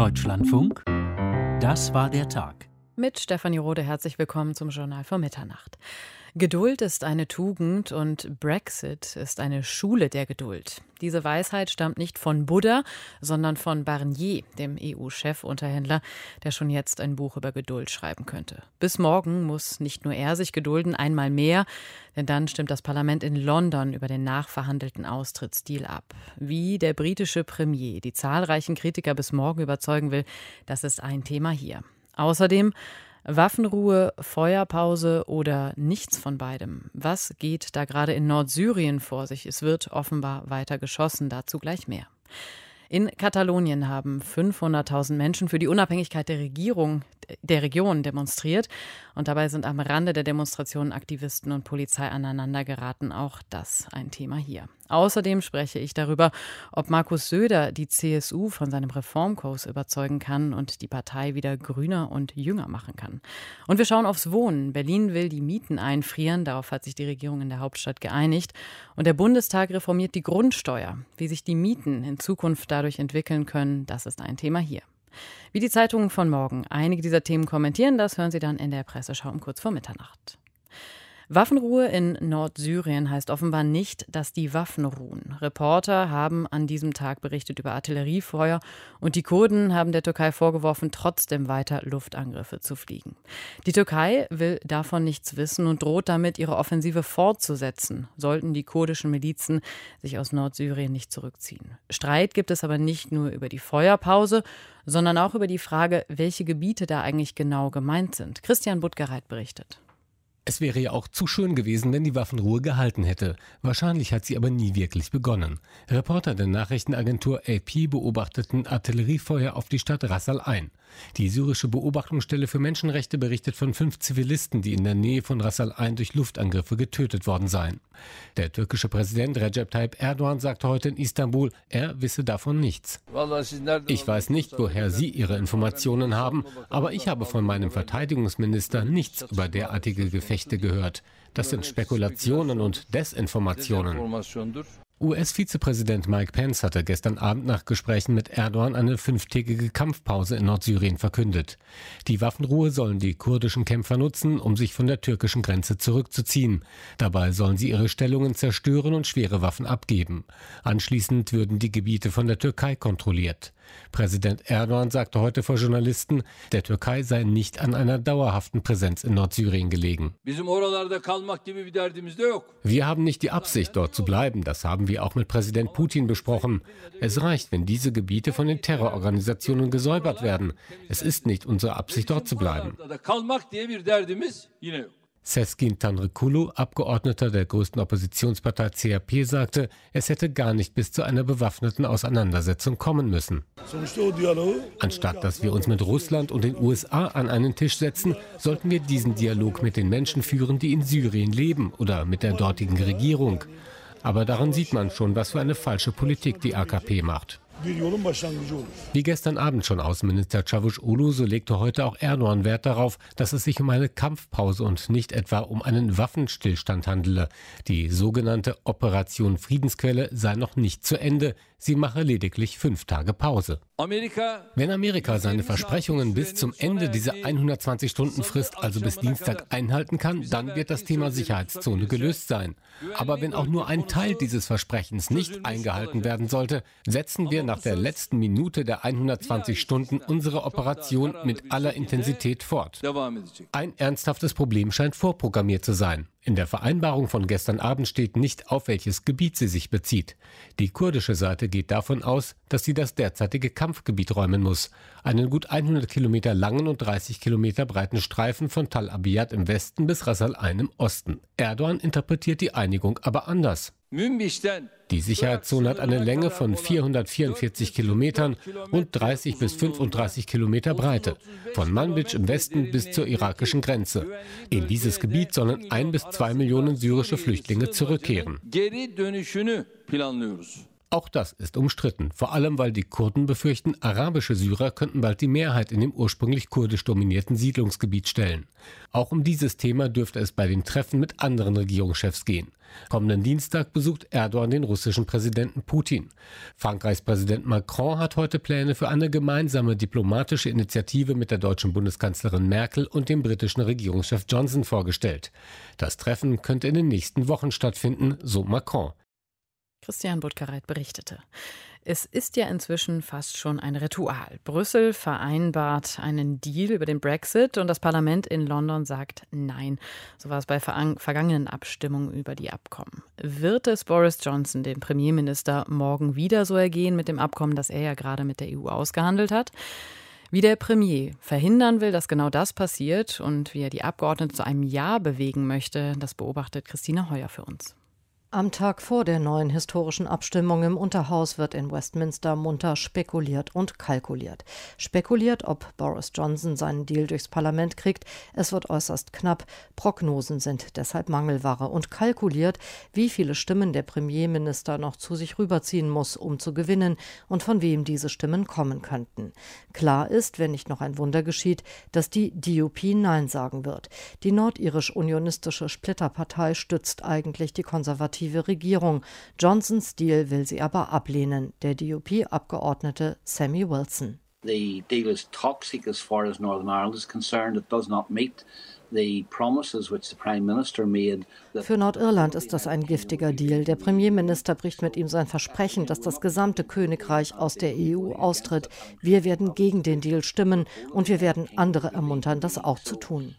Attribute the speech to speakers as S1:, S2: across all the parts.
S1: Deutschlandfunk, das war der Tag.
S2: Mit Stefanie Rode herzlich willkommen zum Journal vor Mitternacht. Geduld ist eine Tugend und Brexit ist eine Schule der Geduld. Diese Weisheit stammt nicht von Buddha, sondern von Barnier, dem EU-Chefunterhändler, der schon jetzt ein Buch über Geduld schreiben könnte. Bis morgen muss nicht nur er sich gedulden, einmal mehr, denn dann stimmt das Parlament in London über den nachverhandelten Austrittsdeal ab. Wie der britische Premier die zahlreichen Kritiker bis morgen überzeugen will, das ist ein Thema hier. Außerdem Waffenruhe, Feuerpause oder nichts von beidem. Was geht da gerade in Nordsyrien vor sich? Es wird offenbar weiter geschossen, dazu gleich mehr. In Katalonien haben 500.000 Menschen für die Unabhängigkeit der Region demonstriert. Und dabei sind am Rande der Demonstrationen Aktivisten und Polizei aneinander geraten. Auch das ein Thema hier. Außerdem spreche ich darüber, ob Markus Söder die CSU von seinem Reformkurs überzeugen kann und die Partei wieder grüner und jünger machen kann. Und wir schauen aufs Wohnen. Berlin will die Mieten einfrieren. Darauf hat sich die Regierung in der Hauptstadt geeinigt. Und der Bundestag reformiert die Grundsteuer. Wie sich die Mieten in Zukunft dadurch entwickeln können, das ist ein Thema hier. Wie die Zeitungen von morgen einige dieser Themen kommentieren, das hören Sie dann in der Presseschau um kurz vor Mitternacht. Waffenruhe in Nordsyrien heißt offenbar nicht, dass die Waffen ruhen. Reporter haben an diesem Tag berichtet über Artilleriefeuer und die Kurden haben der Türkei vorgeworfen, trotzdem weiter Luftangriffe zu fliegen. Die Türkei will davon nichts wissen und droht damit, ihre Offensive fortzusetzen, sollten die kurdischen Milizen sich aus Nordsyrien nicht zurückziehen. Streit gibt es aber nicht nur über die Feuerpause, sondern auch über die Frage, welche Gebiete da eigentlich genau gemeint sind. Christian Buttgereit berichtet.
S3: Es wäre ja auch zu schön gewesen, wenn die Waffenruhe gehalten hätte. Wahrscheinlich hat sie aber nie wirklich begonnen. Reporter der Nachrichtenagentur AP beobachteten Artilleriefeuer auf die Stadt Ras Al-Ain. Die syrische Beobachtungsstelle für Menschenrechte berichtet von 5 Zivilisten, die in der Nähe von Ras Al-Ain durch Luftangriffe getötet worden seien. Der türkische Präsident Recep Tayyip Erdogan sagte heute in Istanbul, er wisse davon nichts. Ich weiß nicht, woher Sie Ihre Informationen haben, aber ich habe von meinem Verteidigungsminister nichts über derartige Gefechte gehört. Das sind Spekulationen und Desinformationen. US-Vizepräsident Mike Pence hatte gestern Abend nach Gesprächen mit Erdogan eine 5-tägige Kampfpause in Nordsyrien verkündet. Die Waffenruhe sollen die kurdischen Kämpfer nutzen, um sich von der türkischen Grenze zurückzuziehen. Dabei sollen sie ihre Stellungen zerstören und schwere Waffen abgeben. Anschließend würden die Gebiete von der Türkei kontrolliert. Präsident Erdogan sagte heute vor Journalisten, der Türkei sei nicht an einer dauerhaften Präsenz in Nordsyrien gelegen. Wir haben nicht die Absicht, dort zu bleiben. Das haben wir auch mit Präsident Putin besprochen. Es reicht, wenn diese Gebiete von den Terrororganisationen gesäubert werden. Es ist nicht unsere Absicht, dort zu bleiben. Sezgin Tanrıkulu, Abgeordneter der größten Oppositionspartei CHP, sagte, es hätte gar nicht bis zu einer bewaffneten Auseinandersetzung kommen müssen. Anstatt dass wir uns mit Russland und den USA an einen Tisch setzen, sollten wir diesen Dialog mit den Menschen führen, die in Syrien leben oder mit der dortigen Regierung. Aber daran sieht man schon, was für eine falsche Politik die AKP macht. Wie gestern Abend schon Außenminister Çavuşoğlu, so legte heute auch Erdogan Wert darauf, dass es sich um eine Kampfpause und nicht etwa um einen Waffenstillstand handele. Die sogenannte Operation Friedensquelle sei noch nicht zu Ende. Sie mache lediglich 5 Tage Pause. Wenn Amerika seine Versprechungen bis zum Ende dieser 120-Stunden-Frist, also bis Dienstag, einhalten kann, dann wird das Thema Sicherheitszone gelöst sein. Aber wenn auch nur ein Teil dieses Versprechens nicht eingehalten werden sollte, setzen wir nach der letzten Minute der 120 Stunden unsere Operation mit aller Intensität fort. Ein ernsthaftes Problem scheint vorprogrammiert zu sein. In der Vereinbarung von gestern Abend steht nicht, auf welches Gebiet sie sich bezieht. Die kurdische Seite geht davon aus, dass sie das derzeitige Kampfgebiet räumen muss. Einen gut 100 Kilometer langen und 30 Kilometer breiten Streifen von Tal Abyad im Westen bis Ras Al-Ain im Osten. Erdogan interpretiert die Einigung aber anders. Die Sicherheitszone hat eine Länge von 444 Kilometern und 30 bis 35 Kilometer Breite, von Manbij im Westen bis zur irakischen Grenze. In dieses Gebiet sollen 1 bis 2 Millionen syrische Flüchtlinge zurückkehren. Auch das ist umstritten, vor allem weil die Kurden befürchten, arabische Syrer könnten bald die Mehrheit in dem ursprünglich kurdisch dominierten Siedlungsgebiet stellen. Auch um dieses Thema dürfte es bei den Treffen mit anderen Regierungschefs gehen. Kommenden Dienstag besucht Erdogan den russischen Präsidenten Putin. Frankreichs Präsident Macron hat heute Pläne für eine gemeinsame diplomatische Initiative mit der deutschen Bundeskanzlerin Merkel und dem britischen Regierungschef Johnson vorgestellt. Das Treffen könnte in den nächsten Wochen stattfinden, so Macron.
S2: Christian Buttgereit berichtete. Es ist ja inzwischen fast schon ein Ritual. Brüssel vereinbart einen Deal über den Brexit und das Parlament in London sagt Nein. So war es bei vergangenen Abstimmungen über die Abkommen. Wird es Boris Johnson, dem Premierminister, morgen wieder so ergehen mit dem Abkommen, das er ja gerade mit der EU ausgehandelt hat? Wie der Premier verhindern will, dass genau das passiert und wie er die Abgeordneten zu einem Ja bewegen möchte, das beobachtet Christina Heuer für uns.
S4: Am Tag vor der neuen historischen Abstimmung im Unterhaus wird in Westminster munter spekuliert und kalkuliert. Spekuliert, ob Boris Johnson seinen Deal durchs Parlament kriegt. Es wird äußerst knapp. Prognosen sind deshalb Mangelware. Und kalkuliert, wie viele Stimmen der Premierminister noch zu sich rüberziehen muss, um zu gewinnen und von wem diese Stimmen kommen könnten. Klar ist, wenn nicht noch ein Wunder geschieht, dass die DUP Nein sagen wird. Die nordirisch-unionistische Splitterpartei stützt eigentlich die konservative Regierung. Johnsons Deal will sie aber ablehnen, der DUP-Abgeordnete Sammy Wilson.
S5: The deal is toxic as far as Northern Ireland is concerned. It does not meet the promises which the Prime Minister made.
S4: Für Nordirland ist das ein giftiger Deal. Der Premierminister bricht mit ihm sein Versprechen, dass das gesamte Königreich aus der EU austritt. Wir werden gegen den Deal stimmen und wir werden andere ermuntern, das auch zu tun.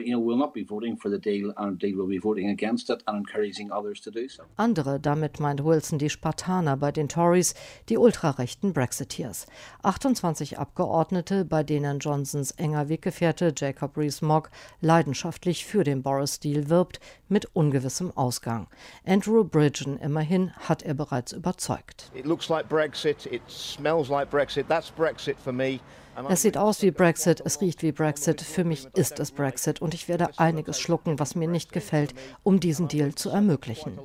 S4: Andere, damit meint Wilson die Spartaner bei den Tories, die ultrarechten Brexiteers. 28 Abgeordnete, bei denen Johnsons enger Weggefährte Jacob Rees-Mogg leidenschaftlich für den Boris-Deal wirbt, mit ungewissem Ausgang. Andrew Bridgen immerhin hat er bereits überzeugt.
S6: It looks like Brexit, it smells like Brexit, that's Brexit for me.
S4: Es sieht aus wie Brexit, es riecht wie Brexit. Für mich ist es Brexit und ich werde einiges schlucken, was mir nicht gefällt, um diesen Deal zu ermöglichen.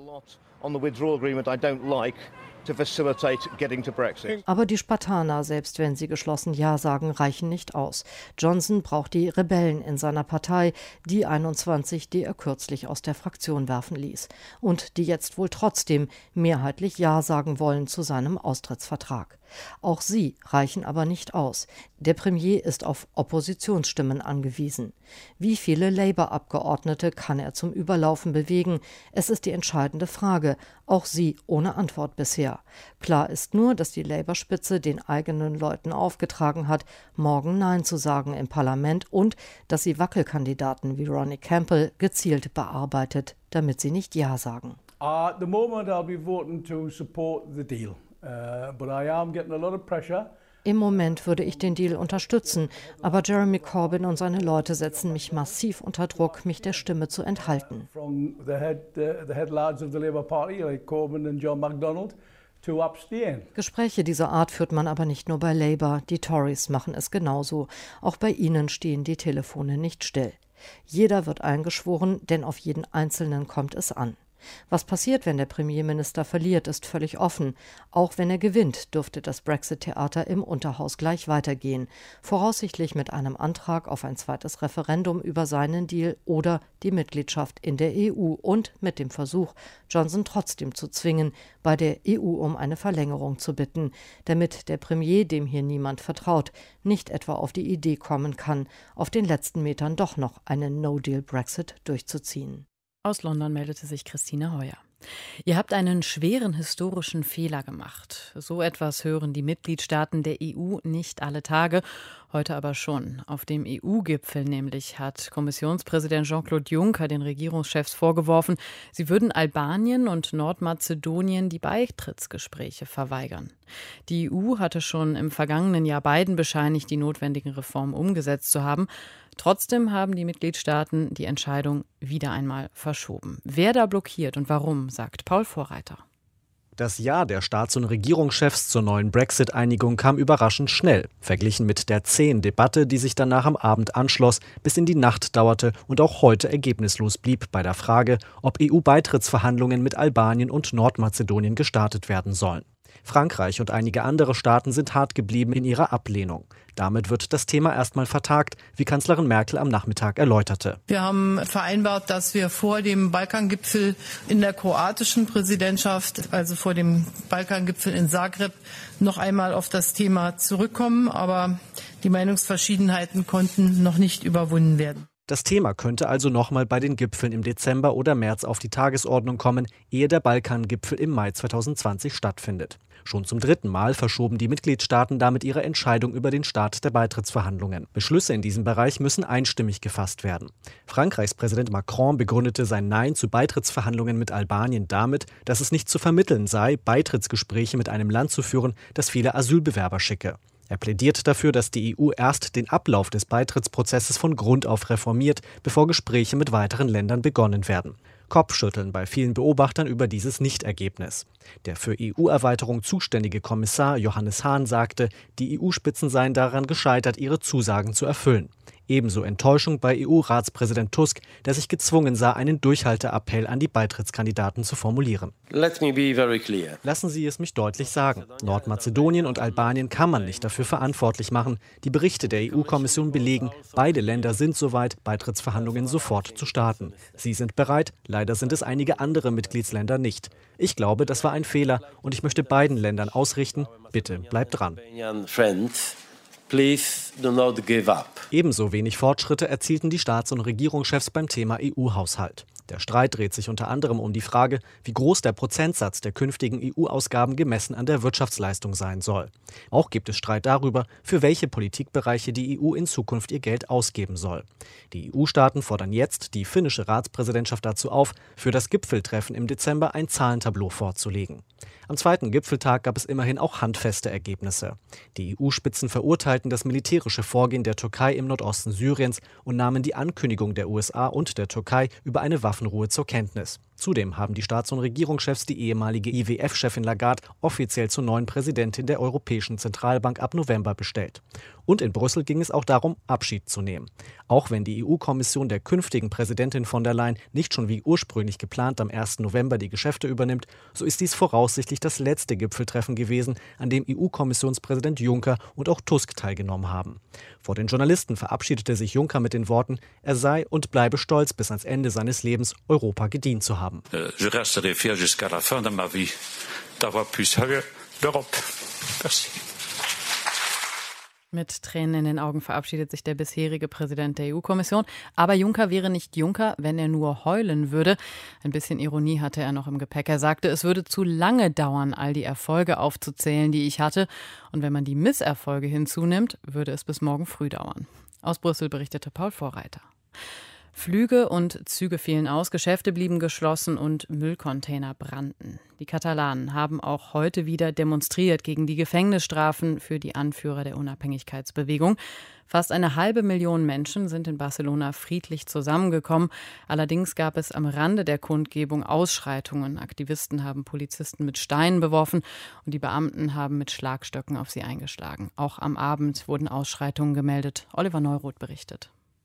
S4: Aber die Spartaner, selbst wenn sie geschlossen Ja sagen, reichen nicht aus. Johnson braucht die Rebellen in seiner Partei, die 21, die er kürzlich aus der Fraktion werfen ließ. Und die jetzt wohl trotzdem mehrheitlich Ja sagen wollen zu seinem Austrittsvertrag. Auch sie reichen aber nicht aus. Der Premier ist auf Oppositionsstimmen angewiesen. Wie viele Labour-Abgeordnete kann er zum Überlaufen bewegen? Es ist die entscheidende Frage. Auch sie ohne Antwort bisher. Klar ist nur, dass die Labour-Spitze den eigenen Leuten aufgetragen hat, morgen Nein zu sagen im Parlament und dass sie Wackelkandidaten wie Ronnie Campbell gezielt bearbeitet, damit sie nicht Ja sagen.
S7: At the moment I'll be voting to support the deal. But I am getting a lot of pressure.
S4: Im Moment würde ich den Deal unterstützen, aber Jeremy Corbyn und seine Leute setzen mich massiv unter Druck, mich der Stimme zu enthalten.
S7: From the head lads of the Labour Party, like Corbyn and John MacDonald, to abstain.
S4: Gespräche dieser Art führt man aber nicht nur bei Labour, die Tories machen es genauso. Auch bei ihnen stehen die Telefone nicht still. Jeder wird eingeschworen, denn auf jeden Einzelnen kommt es an. Was passiert, wenn der Premierminister verliert, ist völlig offen. Auch wenn er gewinnt, dürfte das Brexit-Theater im Unterhaus gleich weitergehen. Voraussichtlich mit einem Antrag auf ein zweites Referendum über seinen Deal oder die Mitgliedschaft in der EU und mit dem Versuch, Johnson trotzdem zu zwingen, bei der EU um eine Verlängerung zu bitten, damit der Premier, dem hier niemand vertraut, nicht etwa auf die Idee kommen kann, auf den letzten Metern doch noch einen No-Deal-Brexit durchzuziehen.
S2: Aus London meldete sich Christine Heuer. Ihr habt einen schweren historischen Fehler gemacht. So etwas hören die Mitgliedstaaten der EU nicht alle Tage, heute aber schon. Auf dem EU-Gipfel nämlich hat Kommissionspräsident Jean-Claude Juncker den Regierungschefs vorgeworfen, sie würden Albanien und Nordmazedonien die Beitrittsgespräche verweigern. Die EU hatte schon im vergangenen Jahr beiden bescheinigt, die notwendigen Reformen umgesetzt zu haben. Trotzdem haben die Mitgliedstaaten die Entscheidung wieder einmal verschoben. Wer da blockiert und warum, sagt Paul Vorreiter.
S8: Das Ja der Staats- und Regierungschefs zur neuen Brexit-Einigung kam überraschend schnell, verglichen mit der zähen Debatte, die sich danach am Abend anschloss, bis in die Nacht dauerte und auch heute ergebnislos blieb bei der Frage, ob EU-Beitrittsverhandlungen mit Albanien und Nordmazedonien gestartet werden sollen. Frankreich und einige andere Staaten sind hart geblieben in ihrer Ablehnung. Damit wird das Thema erstmal vertagt, wie Kanzlerin Merkel am Nachmittag erläuterte.
S9: Wir haben vereinbart, dass wir vor dem Balkangipfel in der kroatischen Präsidentschaft, also vor dem Balkangipfel in Zagreb, noch einmal auf das Thema zurückkommen. Aber die Meinungsverschiedenheiten konnten noch nicht überwunden werden.
S8: Das Thema könnte also nochmal bei den Gipfeln im Dezember oder März auf die Tagesordnung kommen, ehe der Balkangipfel im Mai 2020 stattfindet. Schon zum 3. Mal verschoben die Mitgliedstaaten damit ihre Entscheidung über den Start der Beitrittsverhandlungen. Beschlüsse in diesem Bereich müssen einstimmig gefasst werden. Frankreichs Präsident Macron begründete sein Nein zu Beitrittsverhandlungen mit Albanien damit, dass es nicht zu vermitteln sei, Beitrittsgespräche mit einem Land zu führen, das viele Asylbewerber schicke. Er plädiert dafür, dass die EU erst den Ablauf des Beitrittsprozesses von Grund auf reformiert, bevor Gespräche mit weiteren Ländern begonnen werden. Kopfschütteln bei vielen Beobachtern über dieses Nichtergebnis. Der für EU-Erweiterung zuständige Kommissar Johannes Hahn sagte, die EU-Spitzen seien daran gescheitert, ihre Zusagen zu erfüllen. Ebenso Enttäuschung bei EU-Ratspräsident Tusk, der sich gezwungen sah, einen Durchhalteappell an die Beitrittskandidaten zu formulieren. Lassen Sie es mich deutlich sagen. Nordmazedonien und Albanien kann man nicht dafür verantwortlich machen. Die Berichte der EU-Kommission belegen, beide Länder sind soweit, Beitrittsverhandlungen sofort zu starten. Sie sind bereit, leider sind es einige andere Mitgliedsländer nicht. Ich glaube, das war ein Fehler und ich möchte beiden Ländern ausrichten, bitte bleibt dran. Please do not give up. Ebenso wenig Fortschritte erzielten die Staats- und Regierungschefs beim Thema EU-Haushalt. Der Streit dreht sich unter anderem um die Frage, wie groß der Prozentsatz der künftigen EU-Ausgaben gemessen an der Wirtschaftsleistung sein soll. Auch gibt es Streit darüber, für welche Politikbereiche die EU in Zukunft ihr Geld ausgeben soll. Die EU-Staaten fordern jetzt die finnische Ratspräsidentschaft dazu auf, für das Gipfeltreffen im Dezember ein Zahlentableau vorzulegen. Am 2. Gipfeltag gab es immerhin auch handfeste Ergebnisse. Die EU-Spitzen verurteilten das militärische Vorgehen der Türkei im Nordosten Syriens und nahmen die Ankündigung der USA und der Türkei über eine Waffenruhe zur Kenntnis. Zudem haben die Staats- und Regierungschefs die ehemalige IWF-Chefin Lagarde offiziell zur neuen Präsidentin der Europäischen Zentralbank ab November bestellt. Und in Brüssel ging es auch darum, Abschied zu nehmen. Auch wenn die EU-Kommission der künftigen Präsidentin von der Leyen nicht schon wie ursprünglich geplant am 1. November die Geschäfte übernimmt, so ist dies voraussichtlich das letzte Gipfeltreffen gewesen, an dem EU-Kommissionspräsident Juncker und auch Tusk teilgenommen haben. Vor den Journalisten verabschiedete sich Juncker mit den Worten, er sei und bleibe stolz, bis ans Ende seines Lebens Europa gedient zu haben.
S10: Je resterai fier jusqu'à la fin de ma vie d'avoir pu servir l'Europe. Merci.
S2: Mit Tränen in den Augen verabschiedet sich der bisherige Präsident der EU-Kommission. Aber Juncker wäre nicht Juncker, wenn er nur heulen würde. Ein bisschen Ironie hatte er noch im Gepäck. Er sagte, es würde zu lange dauern, all die Erfolge aufzuzählen, die ich hatte. Und wenn man die Misserfolge hinzunimmt, würde es bis morgen früh dauern. Aus Brüssel berichtete Paul Vorreiter. Flüge und Züge fielen aus, Geschäfte blieben geschlossen und Müllcontainer brannten. Die Katalanen haben auch heute wieder demonstriert gegen die Gefängnisstrafen für die Anführer der Unabhängigkeitsbewegung. Fast 500.000 Menschen sind in Barcelona friedlich zusammengekommen. Allerdings gab es am Rande der Kundgebung Ausschreitungen. Aktivisten haben Polizisten mit Steinen beworfen und die Beamten haben mit Schlagstöcken auf sie eingeschlagen. Auch am Abend wurden Ausschreitungen gemeldet. Oliver Neuroth berichtet.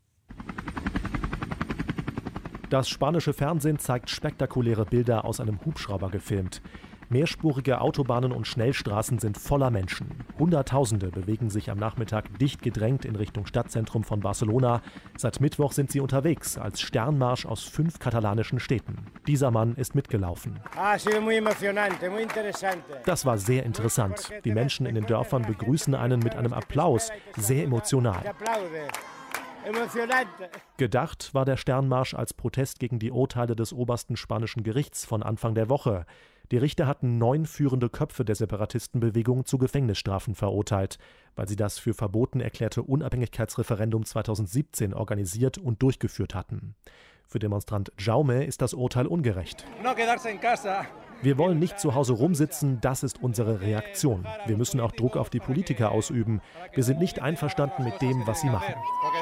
S11: Das spanische Fernsehen zeigt spektakuläre Bilder aus einem Hubschrauber gefilmt. Mehrspurige Autobahnen und Schnellstraßen sind voller Menschen. Hunderttausende bewegen sich am Nachmittag dicht gedrängt in Richtung Stadtzentrum von Barcelona. Seit Mittwoch sind sie unterwegs als Sternmarsch aus 5 katalanischen Städten. Dieser Mann ist mitgelaufen. Das war sehr interessant. Die Menschen in den Dörfern begrüßen einen mit einem Applaus. Sehr emotional. Gedacht war der Sternmarsch als Protest gegen die Urteile des obersten spanischen Gerichts von Anfang der Woche. Die Richter hatten 9 führende Köpfe der Separatistenbewegung zu Gefängnisstrafen verurteilt, weil sie das für verboten erklärte Unabhängigkeitsreferendum 2017 organisiert und durchgeführt hatten. Für Demonstrant Jaume ist das Urteil ungerecht. Wir wollen nicht zu Hause rumsitzen, das ist unsere Reaktion. Wir müssen auch Druck auf die Politiker ausüben. Wir sind nicht einverstanden mit dem, was sie machen.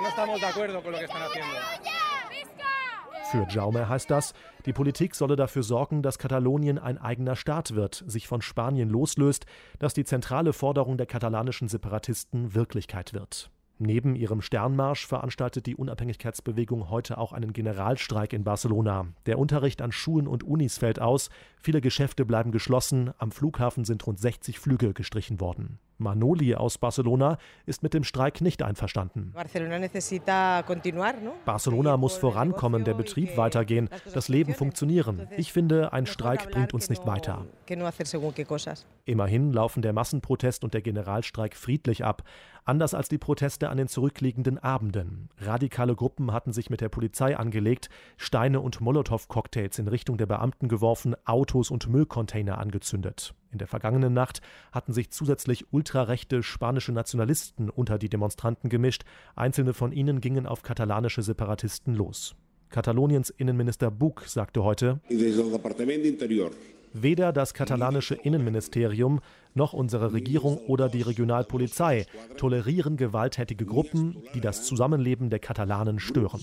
S11: Für Jaume heißt das, die Politik solle dafür sorgen, dass Katalonien ein eigener Staat wird, sich von Spanien loslöst, dass die zentrale Forderung der katalanischen Separatisten Wirklichkeit wird. Neben ihrem Sternmarsch veranstaltet die Unabhängigkeitsbewegung heute auch einen Generalstreik in Barcelona. Der Unterricht an Schulen und Unis fällt aus, viele Geschäfte bleiben geschlossen, am Flughafen sind rund 60 Flüge gestrichen worden. Manoli aus Barcelona ist mit dem Streik nicht einverstanden. Barcelona muss vorankommen, der Betrieb weitergehen, das Leben funktionieren. Ich finde, ein Streik bringt uns nicht weiter. Immerhin laufen der Massenprotest und der Generalstreik friedlich ab. Anders als die Proteste an den zurückliegenden Abenden. Radikale Gruppen hatten sich mit der Polizei angelegt, Steine und Molotow-Cocktails in Richtung der Beamten geworfen, Autos und Müllcontainer angezündet. In der vergangenen Nacht hatten sich zusätzlich ultrarechte spanische Nationalisten unter die Demonstranten gemischt. Einzelne von ihnen gingen auf katalanische Separatisten los. Kataloniens Innenminister Buch sagte heute: Weder das katalanische Innenministerium noch unsere Regierung oder die Regionalpolizei tolerieren gewalttätige Gruppen, die das Zusammenleben der Katalanen stören.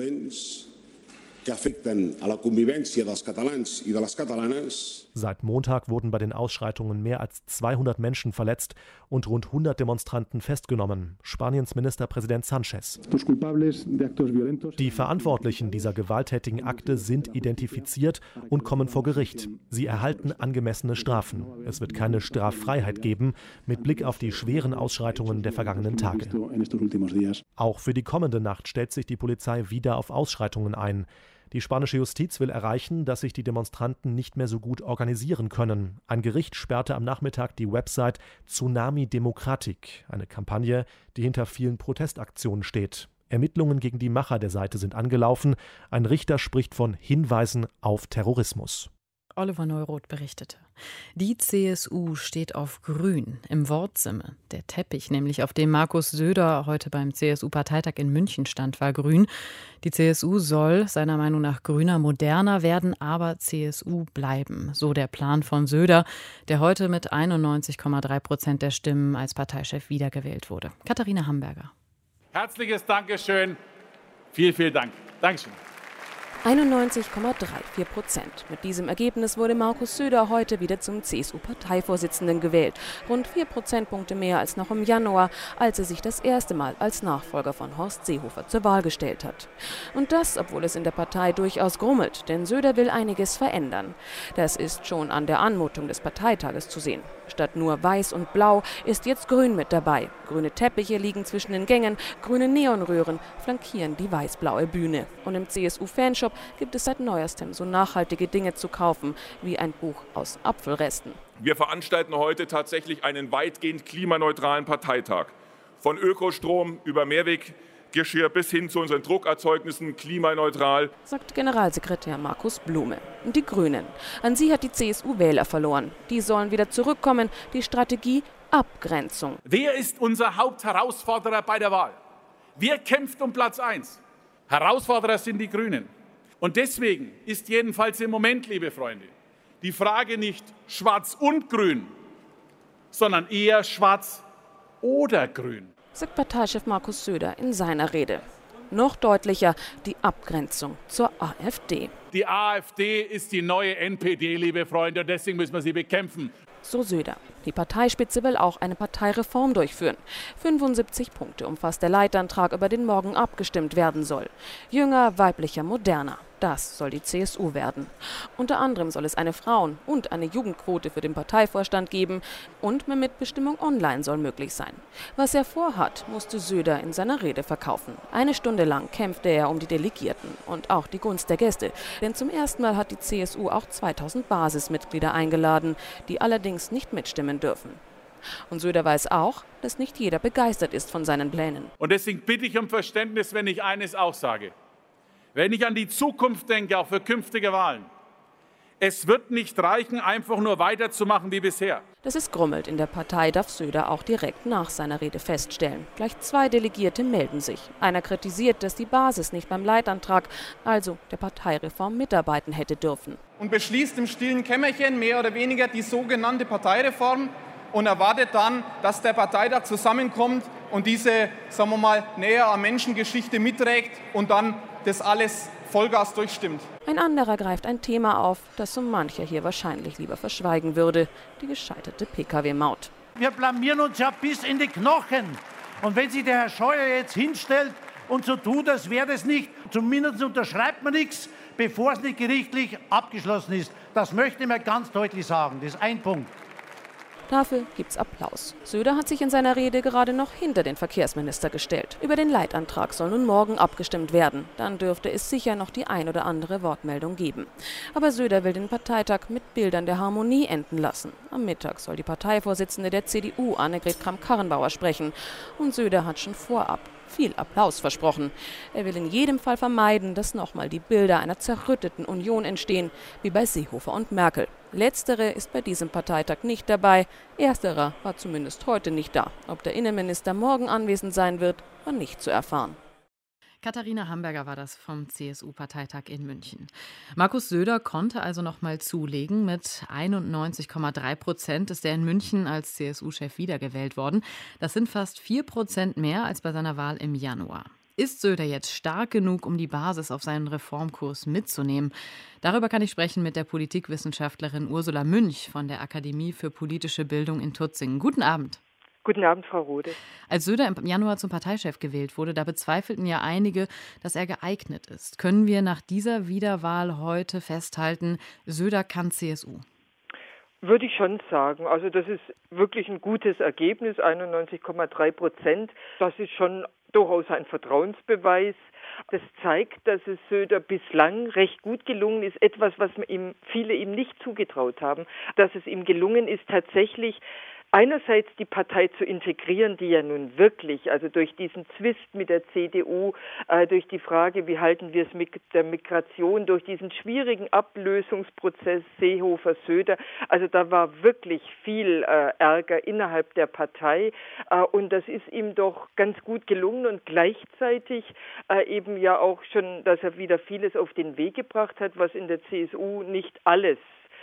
S11: Seit Montag wurden bei den Ausschreitungen mehr als 200 Menschen verletzt und rund 100 Demonstranten festgenommen. Spaniens Ministerpräsident Sánchez. Die Verantwortlichen dieser gewalttätigen Akte sind identifiziert und kommen vor Gericht. Sie erhalten angemessene Strafen. Es wird keine Straffreiheit geben, mit Blick auf die schweren Ausschreitungen der vergangenen Tage. Auch für die kommende Nacht stellt sich die Polizei wieder auf Ausschreitungen ein. Die spanische Justiz will erreichen, dass sich die Demonstranten nicht mehr so gut organisieren können. Ein Gericht sperrte am Nachmittag die Website Tsunami Democratic, eine Kampagne, die hinter vielen Protestaktionen steht. Ermittlungen gegen die Macher der Seite sind angelaufen. Ein Richter spricht von Hinweisen auf Terrorismus.
S2: Oliver Neuroth berichtete. Die CSU steht auf Grün im Wortsinne. Der Teppich, nämlich auf dem Markus Söder heute beim CSU-Parteitag in München stand, war grün. Die CSU soll seiner Meinung nach grüner, moderner werden, aber CSU bleiben. So der Plan von Söder, der heute mit 91,3% der Stimmen als Parteichef wiedergewählt wurde. Katharina Hamburger.
S12: Herzliches Dankeschön. Vielen Dank. Dankeschön.
S13: 91,34%. Mit diesem Ergebnis wurde Markus Söder heute wieder zum CSU-Parteivorsitzenden gewählt. Rund 4 Prozentpunkte mehr als noch im Januar, als er sich das erste Mal als Nachfolger von Horst Seehofer zur Wahl gestellt hat. Und das, obwohl es in der Partei durchaus grummelt, denn Söder will einiges verändern. Das ist schon an der Anmutung des Parteitages zu sehen. Statt nur Weiß und Blau ist jetzt Grün mit dabei. Grüne Teppiche liegen zwischen den Gängen, grüne Neonröhren flankieren die weiß-blaue Bühne. Und im CSU-Fanshop gibt es seit neuestem so nachhaltige Dinge zu kaufen, wie ein Buch aus Apfelresten.
S14: Wir veranstalten heute tatsächlich einen weitgehend klimaneutralen Parteitag. Von Ökostrom über Mehrweggeschirr bis hin zu unseren Druckerzeugnissen klimaneutral,
S13: sagt Generalsekretär Markus Blume. Und die Grünen. An sie hat die CSU Wähler verloren. Die sollen wieder zurückkommen. Die Strategie Abgrenzung.
S12: Wer ist unser Hauptherausforderer bei der Wahl? Wer kämpft um Platz 1? Herausforderer sind die Grünen. Und deswegen ist jedenfalls im Moment, liebe Freunde, die Frage nicht schwarz und grün, sondern eher schwarz oder grün,
S13: sagt Parteichef Markus Söder in seiner Rede. Noch deutlicher die Abgrenzung zur AfD.
S12: Die AfD ist die neue NPD, liebe Freunde, und deswegen müssen wir sie bekämpfen.
S13: So Söder. Die Parteispitze will auch eine Parteireform durchführen. 75 Punkte umfasst der Leitantrag, über den morgen abgestimmt werden soll. Jünger, weiblicher, moderner. Das soll die CSU werden. Unter anderem soll es eine Frauen- und eine Jugendquote für den Parteivorstand geben und mehr Mitbestimmung online soll möglich sein. Was er vorhat, musste Söder in seiner Rede verkaufen. 1 Stunde lang kämpfte er um die Delegierten und auch die Gunst der Gäste. Denn zum ersten Mal hat die CSU auch 2000 Basismitglieder eingeladen, die allerdings nicht mitstimmen dürfen. Und Söder weiß auch, dass nicht jeder begeistert ist von seinen Plänen.
S12: Und deswegen bitte ich um Verständnis, wenn ich eines auch sage. Wenn ich an die Zukunft denke, auch für künftige Wahlen, es wird nicht reichen, einfach nur weiterzumachen wie bisher.
S13: Dass es grummelt in der Partei, darf Söder auch direkt nach seiner Rede feststellen. Gleich 2 Delegierte melden sich. Einer kritisiert, dass die Basis nicht beim Leitantrag, also der Parteireform, mitarbeiten hätte dürfen.
S15: Und beschließt im stillen Kämmerchen mehr oder weniger die sogenannte Parteireform und erwartet dann, dass der Parteitag zusammenkommt und diese, sagen wir mal, näher am Menschengeschichte mitträgt und dann das alles Vollgas durchstimmt.
S13: Ein anderer greift ein Thema auf, das so mancher hier wahrscheinlich lieber verschweigen würde: die gescheiterte Pkw-Maut.
S16: Wir blamieren uns ja bis in die Knochen. Und wenn sich der Herr Scheuer jetzt hinstellt und so tut, als wäre das nicht, zumindest unterschreibt man nichts, bevor es nicht gerichtlich abgeschlossen ist. Das möchte ich mir ganz deutlich sagen. Das ist ein Punkt.
S13: Dafür gibt's Applaus. Söder hat sich in seiner Rede gerade noch hinter den Verkehrsminister gestellt. Über den Leitantrag soll nun morgen abgestimmt werden. Dann dürfte es sicher noch die ein oder andere Wortmeldung geben. Aber Söder will den Parteitag mit Bildern der Harmonie enden lassen. Am Mittag soll die Parteivorsitzende der CDU, Annegret Kramp-Karrenbauer, sprechen. Und Söder hat schon vorab viel Applaus versprochen. Er will in jedem Fall vermeiden, dass nochmal die Bilder einer zerrütteten Union entstehen, wie bei Seehofer und Merkel. Letztere ist bei diesem Parteitag nicht dabei. Ersterer war zumindest heute nicht da. Ob der Innenminister morgen anwesend sein wird, war nicht zu erfahren.
S2: Katharina Hamburger war das vom CSU-Parteitag in München. Markus Söder konnte also noch mal zulegen. Mit 91,3% ist er in München als CSU-Chef wiedergewählt worden. Das sind fast 4% mehr als bei seiner Wahl im Januar. Ist Söder jetzt stark genug, um die Basis auf seinen Reformkurs mitzunehmen? Darüber kann ich sprechen mit der Politikwissenschaftlerin Ursula Münch von der Akademie für politische Bildung in Tutzingen. Guten Abend.
S17: Guten Abend, Frau Rode.
S2: Als Söder im Januar zum Parteichef gewählt wurde, da bezweifelten ja einige, dass er geeignet ist. Können wir nach dieser Wiederwahl heute festhalten, Söder kann CSU?
S17: Würde ich schon sagen. Also das ist wirklich ein gutes Ergebnis, 91,3%. Das ist schon durchaus ein Vertrauensbeweis. Das zeigt, dass es Söder bislang recht gut gelungen ist. Etwas, was viele ihm nicht zugetraut haben, dass es ihm gelungen ist, tatsächlich einerseits die Partei zu integrieren, die ja nun wirklich, also durch diesen Zwist mit der CDU, durch die Frage, wie halten wir es mit der Migration, durch diesen schwierigen Ablösungsprozess Seehofer-Söder, also da war wirklich viel Ärger innerhalb der Partei und das ist ihm doch ganz gut gelungen und gleichzeitig eben ja auch schon, dass er wieder vieles auf den Weg gebracht hat, was in der CSU nicht alles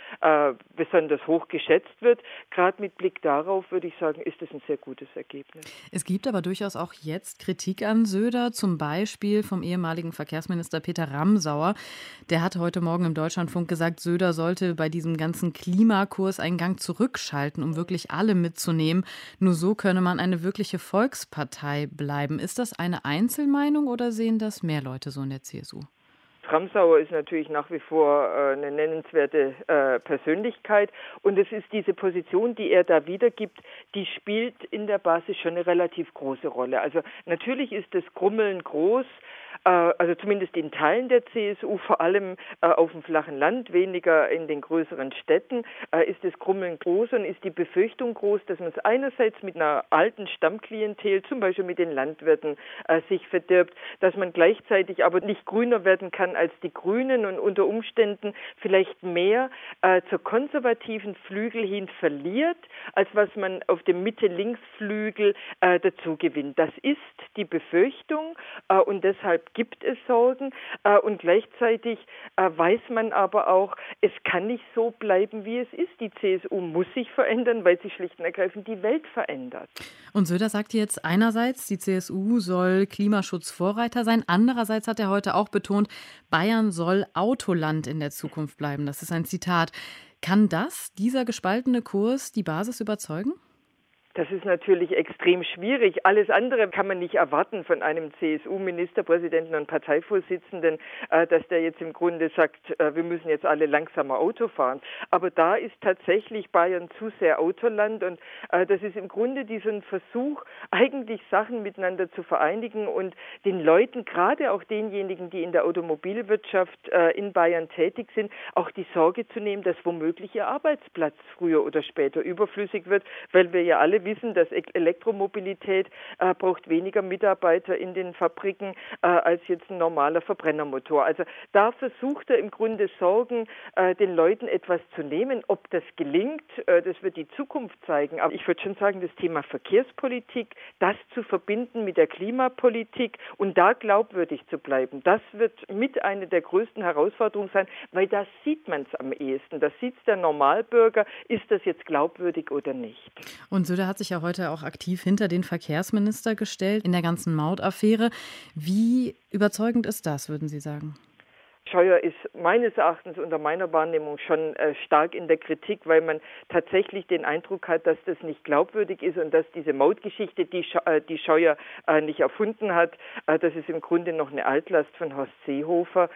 S17: besonders hoch geschätzt wird. Gerade mit Blick darauf, würde ich sagen, ist das ein sehr gutes Ergebnis.
S2: Es gibt aber durchaus auch jetzt Kritik an Söder, zum Beispiel vom ehemaligen Verkehrsminister Peter Ramsauer. Der hat heute Morgen im Deutschlandfunk gesagt, Söder sollte bei diesem ganzen Klimakurs einen Gang zurückschalten, um wirklich alle mitzunehmen. Nur so könne man eine wirkliche Volkspartei bleiben. Ist das eine Einzelmeinung oder sehen das mehr Leute so in der CSU?
S17: Ramsauer ist natürlich nach wie vor eine nennenswerte Persönlichkeit und es ist diese Position, die er da wiedergibt, die spielt in der Basis schon eine relativ große Rolle. Also natürlich ist das Grummeln groß, also zumindest in Teilen der CSU, vor allem auf dem flachen Land, weniger in den größeren Städten, ist das Grummeln groß und ist die Befürchtung groß, dass man es einerseits mit einer alten Stammklientel, zum Beispiel mit den Landwirten, sich verdirbt, dass man gleichzeitig aber nicht grüner werden kann als die Grünen und unter Umständen vielleicht mehr zur konservativen Flügel hin verliert, als was man auf dem Mitte-Links-Flügel dazu gewinnt. Das ist die Befürchtung und deshalb gibt es Sorgen und gleichzeitig weiß man aber auch, es kann nicht so bleiben, wie es ist. Die CSU muss sich verändern, weil sich schlicht und ergreifend die Welt verändert.
S2: Und Söder sagt jetzt einerseits, die CSU soll Klimaschutzvorreiter sein. Andererseits hat er heute auch betont, Bayern soll Autoland in der Zukunft bleiben. Das ist ein Zitat. Kann dieser gespaltene Kurs die Basis überzeugen?
S17: Das ist natürlich extrem schwierig. Alles andere kann man nicht erwarten von einem CSU-Ministerpräsidenten und Parteivorsitzenden, dass der jetzt im Grunde sagt, wir müssen jetzt alle langsamer Auto fahren. Aber da ist tatsächlich Bayern zu sehr Autoland und das ist im Grunde diesen Versuch, eigentlich Sachen miteinander zu vereinigen und den Leuten, gerade auch denjenigen, die in der Automobilwirtschaft in Bayern tätig sind, auch die Sorge zu nehmen, dass womöglich ihr Arbeitsplatz früher oder später überflüssig wird, weil wir ja alle wissen, dass Elektromobilität braucht weniger Mitarbeiter in den Fabriken als jetzt ein normaler Verbrennermotor. Also da versucht er im Grunde Sorgen, den Leuten etwas zu nehmen. Ob das gelingt, das wird die Zukunft zeigen. Aber ich würde schon sagen, das Thema Verkehrspolitik, das zu verbinden mit der Klimapolitik und da glaubwürdig zu bleiben, das wird mit einer der größten Herausforderungen sein, weil da sieht man es am ehesten. Da sieht der Normalbürger, ist das jetzt glaubwürdig oder nicht.
S2: Und Söder hat sich ja heute auch aktiv hinter den Verkehrsminister gestellt in der ganzen Mautaffäre. Wie überzeugend ist das, würden Sie sagen?
S17: Scheuer ist meines Erachtens unter meiner Wahrnehmung schon stark in der Kritik, weil man tatsächlich den Eindruck hat, dass das nicht glaubwürdig ist und dass diese Mautgeschichte, die Scheuer nicht erfunden hat, das ist im Grunde noch eine Altlast von Horst Seehofer.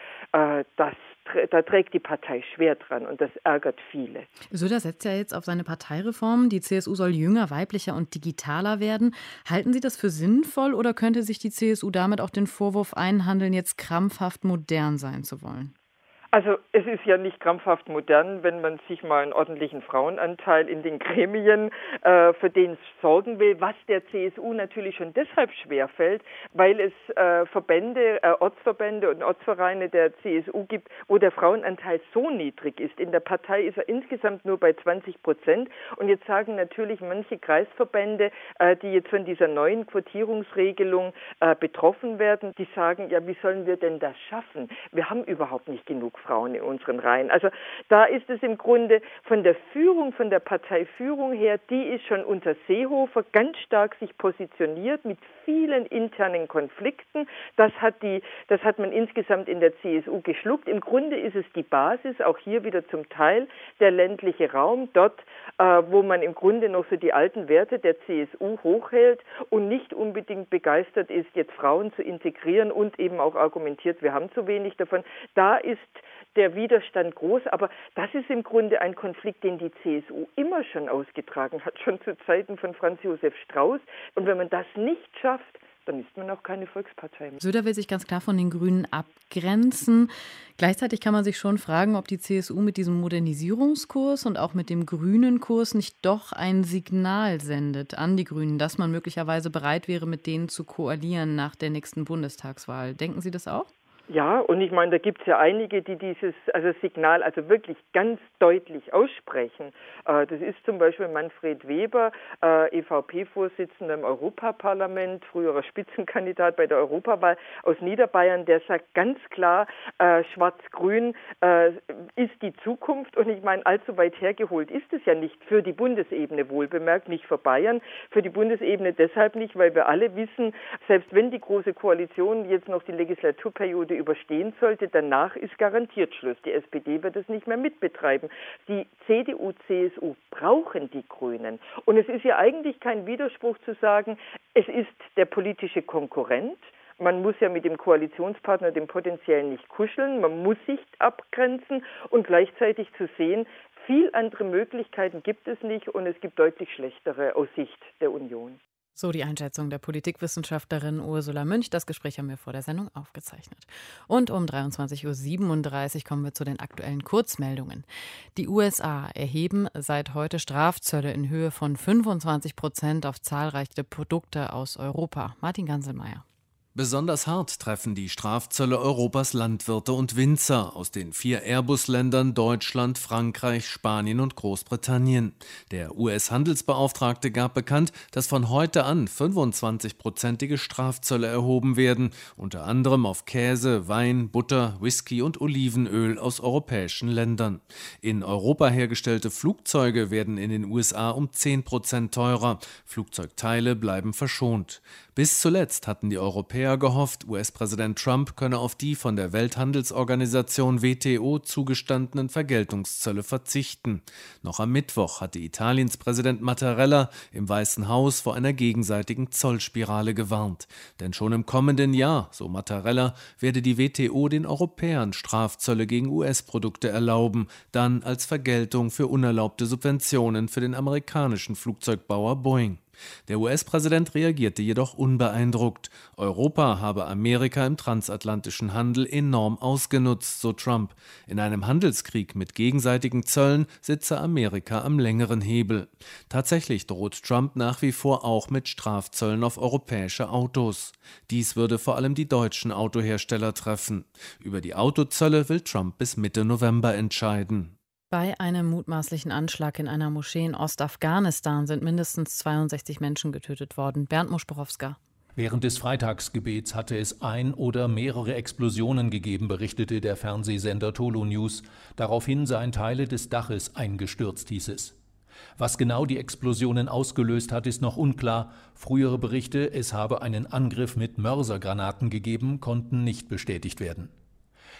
S17: Da trägt die Partei schwer dran und das ärgert viele.
S2: Söder setzt ja jetzt auf seine Parteireform. Die CSU soll jünger, weiblicher und digitaler werden. Halten Sie das für sinnvoll oder könnte sich die CSU damit auch den Vorwurf einhandeln, jetzt krampfhaft modern sein zu wollen?
S17: Also es ist ja nicht krampfhaft modern, wenn man sich mal einen ordentlichen Frauenanteil in den Gremien für den sorgen will, was der CSU natürlich schon deshalb schwerfällt, weil es Ortsverbände und Ortsvereine der CSU gibt, wo der Frauenanteil so niedrig ist. In der Partei ist er insgesamt nur bei 20%. Und jetzt sagen natürlich manche Kreisverbände, die jetzt von dieser neuen Quotierungsregelung betroffen werden, die sagen, ja, wie sollen wir denn das schaffen? Wir haben überhaupt nicht genug Frauen in unseren Reihen. Also da ist es im Grunde von der Führung, von der Parteiführung her, die ist schon unter Seehofer ganz stark sich positioniert mit vielen internen Konflikten. Das hat man insgesamt in der CSU geschluckt. Im Grunde ist es die Basis, auch hier wieder zum Teil der ländliche Raum, dort, wo man im Grunde noch so die alten Werte der CSU hochhält und nicht unbedingt begeistert ist, jetzt Frauen zu integrieren und eben auch argumentiert, wir haben zu wenig davon. Da ist der Widerstand groß, aber das ist im Grunde ein Konflikt, den die CSU immer schon ausgetragen hat, schon zu Zeiten von Franz Josef Strauß. Und wenn man das nicht schafft, dann ist man auch keine Volkspartei mehr.
S2: Söder will sich ganz klar von den Grünen abgrenzen. Gleichzeitig kann man sich schon fragen, ob die CSU mit diesem Modernisierungskurs und auch mit dem grünen Kurs nicht doch ein Signal sendet an die Grünen, dass man möglicherweise bereit wäre, mit denen zu koalieren nach der nächsten Bundestagswahl. Denken Sie das auch?
S17: Ja, und ich meine, da gibt es ja einige, die dieses Signal wirklich ganz deutlich aussprechen. Das ist zum Beispiel Manfred Weber, EVP-Vorsitzender im Europaparlament, früherer Spitzenkandidat bei der Europawahl aus Niederbayern, der sagt ganz klar, Schwarz-Grün ist die Zukunft. Und ich meine, allzu weit hergeholt ist es ja nicht für die Bundesebene, wohlbemerkt, nicht für Bayern, für die Bundesebene deshalb nicht, weil wir alle wissen, selbst wenn die Große Koalition jetzt noch die Legislaturperiode überstehen sollte, danach ist garantiert Schluss. Die SPD wird es nicht mehr mitbetreiben. Die CDU, CSU brauchen die Grünen. Und es ist ja eigentlich kein Widerspruch zu sagen, es ist der politische Konkurrent. Man muss ja mit dem Koalitionspartner, dem potenziellen, nicht kuscheln. Man muss sich abgrenzen und gleichzeitig zu sehen, viel andere Möglichkeiten gibt es nicht und es gibt deutlich schlechtere aus Sicht der Union.
S2: So die Einschätzung der Politikwissenschaftlerin Ursula Münch. Das Gespräch haben wir vor der Sendung aufgezeichnet. Und um 23.37 Uhr kommen wir zu den aktuellen Kurzmeldungen. Die USA erheben seit heute Strafzölle in Höhe von 25% auf zahlreiche Produkte aus Europa. Martin Ganselmeier.
S18: Besonders hart treffen die Strafzölle Europas Landwirte und Winzer aus den 4 Airbus-Ländern Deutschland, Frankreich, Spanien und Großbritannien. Der US-Handelsbeauftragte gab bekannt, dass von heute an 25%ige Strafzölle erhoben werden, unter anderem auf Käse, Wein, Butter, Whisky und Olivenöl aus europäischen Ländern. In Europa hergestellte Flugzeuge werden in den USA um 10% teurer. Flugzeugteile bleiben verschont. Bis zuletzt hatten die Europäer gehofft, US-Präsident Trump könne auf die von der Welthandelsorganisation WTO zugestandenen Vergeltungszölle verzichten. Noch am Mittwoch hatte Italiens Präsident Mattarella im Weißen Haus vor einer gegenseitigen Zollspirale gewarnt. Denn schon im kommenden Jahr, so Mattarella, werde die WTO den Europäern Strafzölle gegen US-Produkte erlauben, dann als Vergeltung für unerlaubte Subventionen für den amerikanischen Flugzeugbauer Boeing. Der US-Präsident reagierte jedoch unbeeindruckt. Europa habe Amerika im transatlantischen Handel enorm ausgenutzt, so Trump. In einem Handelskrieg mit gegenseitigen Zöllen sitze Amerika am längeren Hebel. Tatsächlich droht Trump nach wie vor auch mit Strafzöllen auf europäische Autos. Dies würde vor allem die deutschen Autohersteller treffen. Über die Autozölle will Trump bis Mitte November entscheiden.
S2: Bei einem mutmaßlichen Anschlag in einer Moschee in Ostafghanistan sind mindestens 62 Menschen getötet worden. Bernd Muschborowska.
S19: Während des Freitagsgebets hatte es ein oder mehrere Explosionen gegeben, berichtete der Fernsehsender Tolo News. Daraufhin seien Teile des Daches eingestürzt, hieß es. Was genau die Explosionen ausgelöst hat, ist noch unklar. Frühere Berichte, es habe einen Angriff mit Mörsergranaten gegeben, konnten nicht bestätigt werden.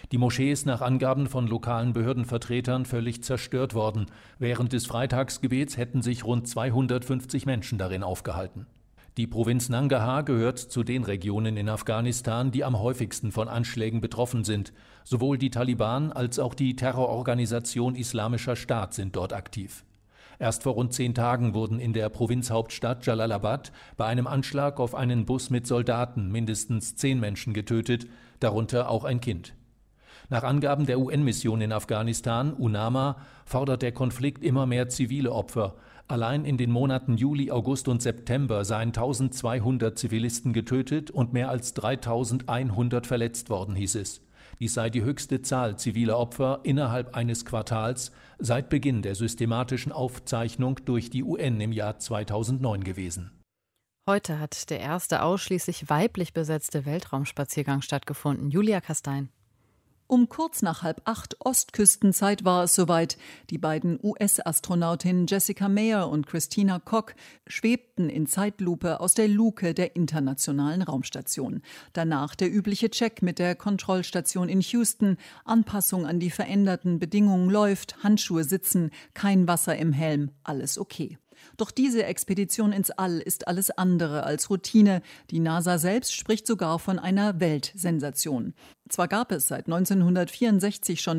S19: Die Moschee ist nach Angaben von lokalen Behördenvertretern völlig zerstört worden. Während des Freitagsgebets hätten sich rund 250 Menschen darin aufgehalten. Die Provinz Nangarhar gehört zu den Regionen in Afghanistan, die am häufigsten von Anschlägen betroffen sind. Sowohl die Taliban als auch die Terrororganisation Islamischer Staat sind dort aktiv. Erst vor rund 10 Tagen wurden in der Provinzhauptstadt Jalalabad bei einem Anschlag auf einen Bus mit Soldaten mindestens 10 Menschen getötet, darunter auch ein Kind. Nach Angaben der UN-Mission in Afghanistan, UNAMA, fordert der Konflikt immer mehr zivile Opfer. Allein in den Monaten Juli, August und September seien 1200 Zivilisten getötet und mehr als 3100 verletzt worden, hieß es. Dies sei die höchste Zahl ziviler Opfer innerhalb eines Quartals seit Beginn der systematischen Aufzeichnung durch die UN im Jahr 2009 gewesen.
S2: Heute hat der erste ausschließlich weiblich besetzte Weltraumspaziergang stattgefunden. Julia Kastein.
S20: Um kurz nach 7:30 Ostküstenzeit war es soweit. Die beiden US-Astronautinnen Jessica Meir und Christina Koch schwebten in Zeitlupe aus der Luke der Internationalen Raumstation. Danach der übliche Check mit der Kontrollstation in Houston. Anpassung an die veränderten Bedingungen läuft, Handschuhe sitzen, kein Wasser im Helm, alles okay. Doch diese Expedition ins All ist alles andere als Routine. Die NASA selbst spricht sogar von einer Weltsensation. Zwar gab es seit 1964 schon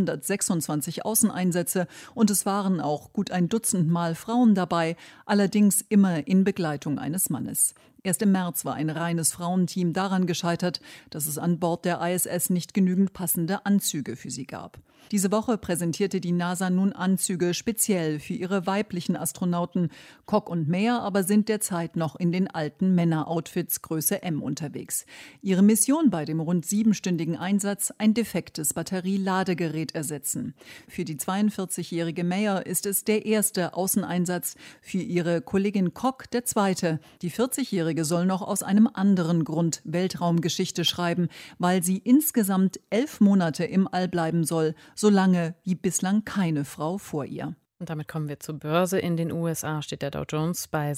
S20: 426 Außeneinsätze und es waren auch gut ein Dutzend Mal Frauen dabei, allerdings immer in Begleitung eines Mannes. Erst im März war ein reines Frauenteam daran gescheitert, dass es an Bord der ISS nicht genügend passende Anzüge für sie gab. Diese Woche präsentierte die NASA nun Anzüge speziell für ihre weiblichen Astronauten. Koch und Meir aber sind derzeit noch in den alten Männer-Outfits Größe M unterwegs. Ihre Mission bei dem rund 7-stündigen Einsatz: ein defektes Batterieladegerät ersetzen. Für die 42-jährige Meir ist es der erste Außeneinsatz, für ihre Kollegin Koch der zweite. Die 40-jährige soll noch aus einem anderen Grund Weltraumgeschichte schreiben, weil sie insgesamt 11 Monate im All bleiben soll, so lange wie bislang keine Frau vor ihr.
S2: Und damit kommen wir zur Börse. In den USA steht der Dow Jones bei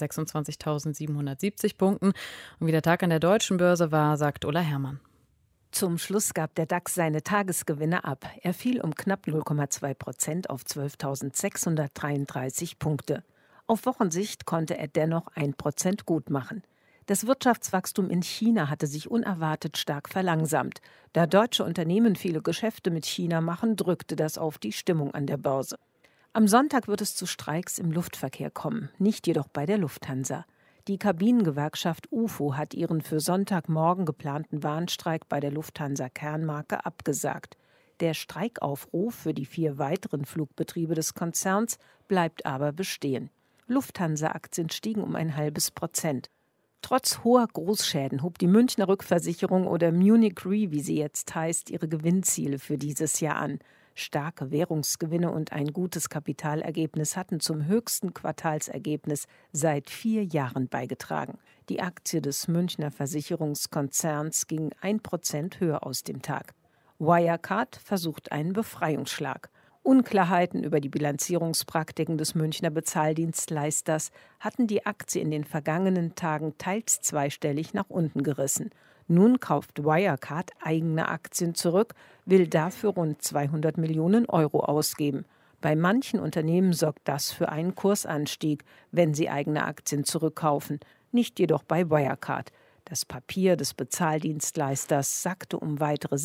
S2: 26.770 Punkten. Und wie der Tag an der deutschen Börse war, sagt Ulla Herrmann.
S21: Zum Schluss gab der DAX seine Tagesgewinne ab. Er fiel um knapp 0,2% auf 12.633 Punkte. Auf Wochensicht konnte er dennoch 1% gut machen. Das Wirtschaftswachstum in China hatte sich unerwartet stark verlangsamt. Da deutsche Unternehmen viele Geschäfte mit China machen, drückte das auf die Stimmung an der Börse. Am Sonntag wird es zu Streiks im Luftverkehr kommen, nicht jedoch bei der Lufthansa. Die Kabinengewerkschaft UFO hat ihren für Sonntagmorgen geplanten Warnstreik bei der Lufthansa-Kernmarke abgesagt. Der Streikaufruf für die 4 weiteren Flugbetriebe des Konzerns bleibt aber bestehen. Lufthansa-Aktien stiegen um 0,5%. Trotz hoher Großschäden hob die Münchner Rückversicherung oder Munich Re, wie sie jetzt heißt, ihre Gewinnziele für dieses Jahr an. Starke Währungsgewinne und ein gutes Kapitalergebnis hatten zum höchsten Quartalsergebnis seit 4 Jahren beigetragen. Die Aktie des Münchner Versicherungskonzerns ging 1% höher aus dem Tag. Wirecard versucht einen Befreiungsschlag. Unklarheiten über die Bilanzierungspraktiken des Münchner Bezahldienstleisters hatten die Aktie in den vergangenen Tagen teils zweistellig nach unten gerissen. Nun kauft Wirecard eigene Aktien zurück, will dafür rund 200 Millionen Euro ausgeben. Bei manchen Unternehmen sorgt das für einen Kursanstieg, wenn sie eigene Aktien zurückkaufen, nicht jedoch bei Wirecard. Das Papier des Bezahldienstleisters sackte um weitere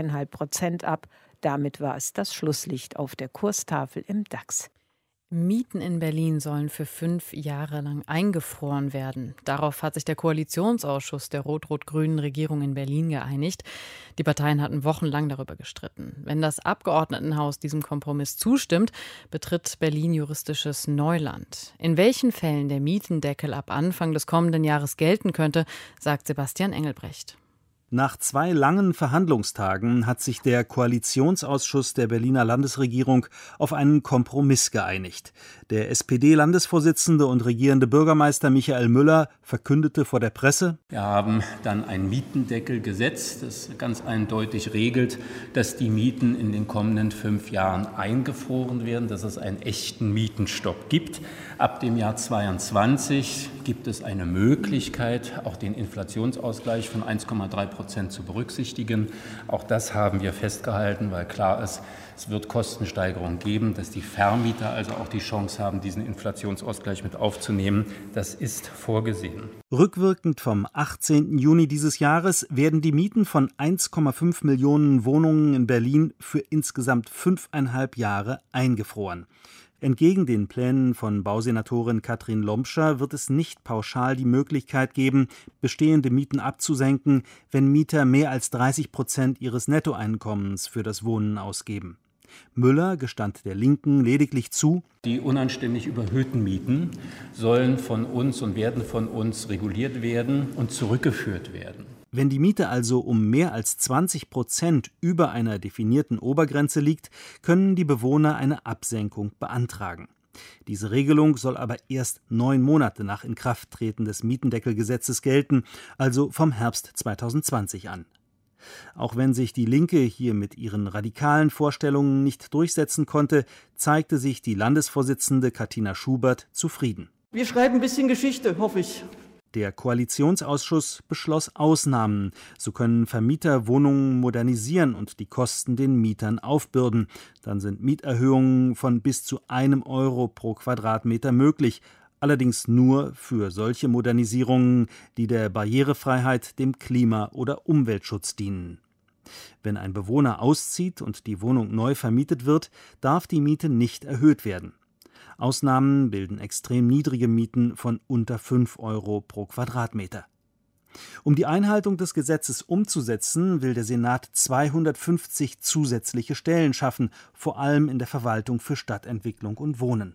S21: 6,5% ab. Damit war es das Schlusslicht auf der Kurstafel im DAX.
S2: Mieten in Berlin sollen für 5 Jahre lang eingefroren werden. Darauf hat sich der Koalitionsausschuss der rot-rot-grünen Regierung in Berlin geeinigt. Die Parteien hatten wochenlang darüber gestritten. Wenn das Abgeordnetenhaus diesem Kompromiss zustimmt, betritt Berlin juristisches Neuland. In welchen Fällen der Mietendeckel ab Anfang des kommenden Jahres gelten könnte, sagt Sebastian Engelbrecht.
S22: Nach 2 langen Verhandlungstagen hat sich der Koalitionsausschuss der Berliner Landesregierung auf einen Kompromiss geeinigt. Der SPD-Landesvorsitzende und regierende Bürgermeister Michael Müller verkündete vor der Presse:
S23: Wir haben dann ein Mietendeckelgesetz, das ganz eindeutig regelt, dass die Mieten in den kommenden 5 Jahren eingefroren werden, dass es einen echten Mietenstopp gibt. Ab dem Jahr 2022 gibt es eine Möglichkeit, auch den Inflationsausgleich von 1,3% 2% zu berücksichtigen. Auch das haben wir festgehalten, weil klar ist, es wird Kostensteigerungen geben, dass die Vermieter also auch die Chance haben, diesen Inflationsausgleich mit aufzunehmen. Das ist vorgesehen.
S22: Rückwirkend vom 18. Juni dieses Jahres werden die Mieten von 1,5 Millionen Wohnungen in Berlin für insgesamt 5,5 Jahre eingefroren. Entgegen den Plänen von Bausenatorin Katrin Lomscher wird es nicht pauschal die Möglichkeit geben, bestehende Mieten abzusenken, wenn Mieter mehr als 30% ihres Nettoeinkommens für das Wohnen ausgeben. Müller gestand der Linken lediglich zu:
S23: Die unanständig überhöhten Mieten sollen von uns und werden von uns reguliert werden und zurückgeführt werden.
S22: Wenn die Miete also um mehr als 20% über einer definierten Obergrenze liegt, können die Bewohner eine Absenkung beantragen. Diese Regelung soll aber erst 9 Monate nach Inkrafttreten des Mietendeckelgesetzes gelten, also vom Herbst 2020 an. Auch wenn sich die Linke hier mit ihren radikalen Vorstellungen nicht durchsetzen konnte, zeigte sich die Landesvorsitzende Katina Schubert zufrieden.
S1: Wir schreiben ein bisschen Geschichte, hoffe ich.
S22: Der Koalitionsausschuss beschloss Ausnahmen. So können Vermieter Wohnungen modernisieren und die Kosten den Mietern aufbürden. Dann sind Mieterhöhungen von bis zu 1 Euro pro Quadratmeter möglich. Allerdings nur für solche Modernisierungen, die der Barrierefreiheit, dem Klima- oder Umweltschutz dienen. Wenn ein Bewohner auszieht und die Wohnung neu vermietet wird, darf die Miete nicht erhöht werden. Ausnahmen bilden extrem niedrige Mieten von unter 5 Euro pro Quadratmeter. Um die Einhaltung des Gesetzes umzusetzen, will der Senat 250 zusätzliche Stellen schaffen, vor allem in der Verwaltung für Stadtentwicklung und Wohnen.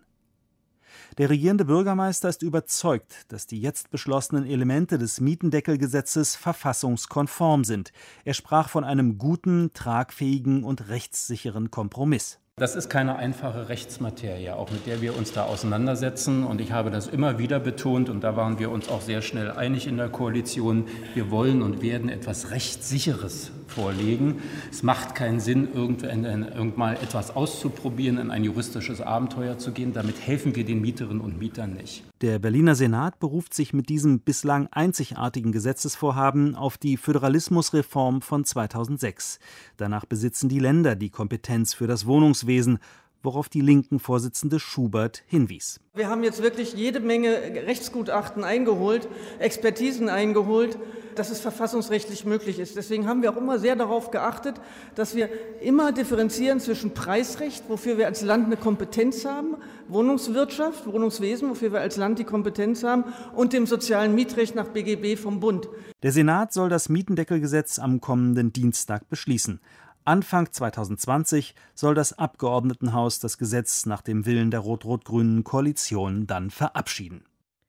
S22: Der regierende Bürgermeister ist überzeugt, dass die jetzt beschlossenen Elemente des Mietendeckelgesetzes verfassungskonform sind. Er sprach von einem guten, tragfähigen und rechtssicheren Kompromiss.
S23: Das ist keine einfache Rechtsmaterie, auch mit der wir uns da auseinandersetzen. Und ich habe das immer wieder betont, und da waren wir uns auch sehr schnell einig in der Koalition. Wir wollen und werden etwas Rechtssicheres vorlegen. Es macht keinen Sinn, irgendwann etwas auszuprobieren, in ein juristisches Abenteuer zu gehen. Damit helfen wir den Mieterinnen und Mietern nicht.
S22: Der Berliner Senat beruft sich mit diesem bislang einzigartigen Gesetzesvorhaben auf die Föderalismusreform von 2006. Danach besitzen die Länder die Kompetenz für das Wohnungswesen, worauf die Linken-Vorsitzende Schubert hinwies.
S1: Wir haben jetzt wirklich jede Menge Rechtsgutachten eingeholt, Expertisen eingeholt, dass es verfassungsrechtlich möglich ist. Deswegen haben wir auch immer sehr darauf geachtet, dass wir immer differenzieren zwischen Preisrecht, wofür wir als Land eine Kompetenz haben, Wohnungswirtschaft, Wohnungswesen, wofür wir als Land die Kompetenz haben, und dem sozialen Mietrecht nach BGB vom Bund.
S22: Der Senat soll das Mietendeckelgesetz am kommenden Dienstag beschließen. Anfang 2020 soll das Abgeordnetenhaus das Gesetz nach dem Willen der rot-rot-grünen Koalition dann verabschieden.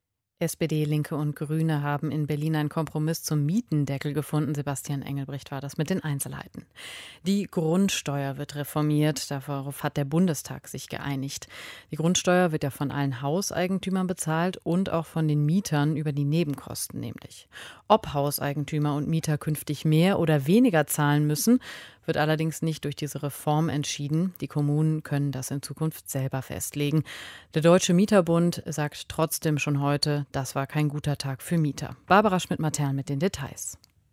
S2: SPD, Linke und Grüne haben in Berlin einen Kompromiss zum Mietendeckel gefunden. Sebastian Engelbrecht war das mit den Einzelheiten. Die Grundsteuer wird reformiert. Darauf hat der Bundestag sich geeinigt. Die Grundsteuer wird ja von allen Hauseigentümern bezahlt und auch von den Mietern über die Nebenkosten nämlich. Ob Hauseigentümer und Mieter künftig mehr oder weniger zahlen müssen, wird allerdings nicht durch diese Reform entschieden. Die Kommunen können das in Zukunft selber festlegen. Der Deutsche Mieterbund sagt trotzdem schon heute, das war kein guter Tag für Mieter. Barbara Schmidt-Matern mit den Details.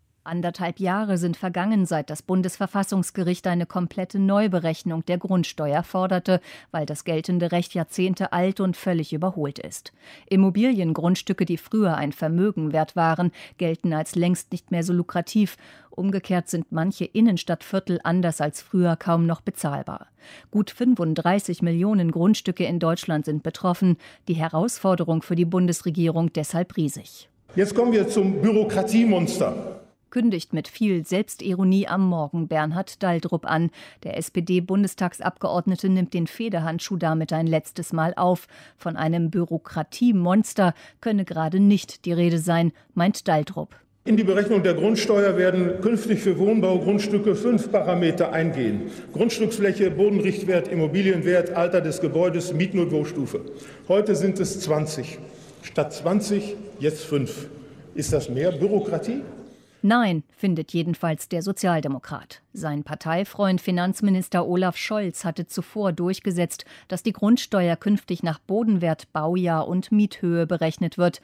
S3: 1,5 Jahre sind vergangen, seit das Bundesverfassungsgericht eine komplette Neuberechnung der Grundsteuer forderte, weil das geltende Recht Jahrzehnte alt und völlig überholt ist. Immobiliengrundstücke, die früher ein Vermögen wert waren, gelten als längst nicht mehr so lukrativ. Umgekehrt sind manche Innenstadtviertel anders als früher kaum noch bezahlbar. Gut 35 Millionen Grundstücke in Deutschland sind betroffen. Die Herausforderung für die Bundesregierung deshalb riesig.
S5: Jetzt kommen wir zum Bürokratiemonster.
S3: Kündigt mit viel Selbstironie am Morgen Bernhard Daldrup an. Der SPD-Bundestagsabgeordnete nimmt den Federhandschuh damit ein letztes Mal auf. Von einem Bürokratiemonster könne gerade nicht die Rede sein, meint Daldrup.
S5: In die Berechnung der Grundsteuer werden künftig für Wohnbaugrundstücke 5 Parameter eingehen. Grundstücksfläche, Bodenrichtwert, Immobilienwert, Alter des Gebäudes, Mietniveaustufe. Heute sind es 20. Statt 20 jetzt 5. Ist das mehr Bürokratie?
S3: Nein, findet jedenfalls der Sozialdemokrat. Sein Parteifreund Finanzminister Olaf Scholz hatte zuvor durchgesetzt, dass die Grundsteuer künftig nach Bodenwert, Baujahr und Miethöhe berechnet wird.